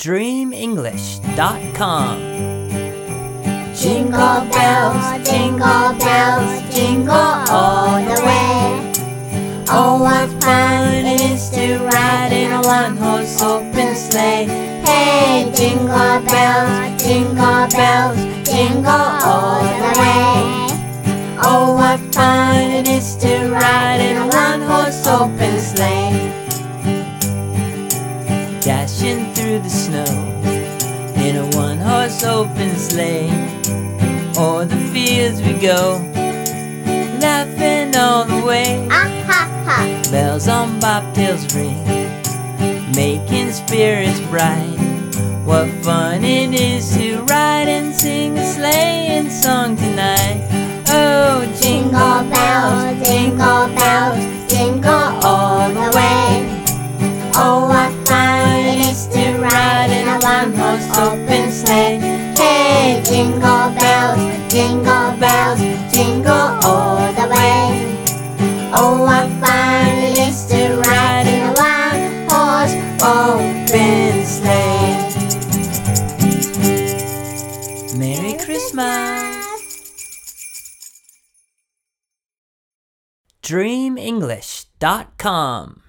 dreamenglish.com. Jingle bells, jingle all the way. Oh, what fun it is to ride in a one-horse open sleigh. Hey, jingle bells, jingle all the way. Oh, what fun it is to ride in a one-horse open sleigh. Dashing through the snow in a one-horse open sleigh. O'er the fields we go, laughing all the way. Bells on bobtails ring, making spirits bright. What fun it is to ride and sing a sleighing song tonight. Oh, Jingle bells, jingle all the way. Oh, what fun it is to ride in a one-horse open sleigh. Hey, jingle bells, jingle all the way. Oh, what fun it is to ride in a one-horse open sleigh. Merry Christmas! dreamenglish.com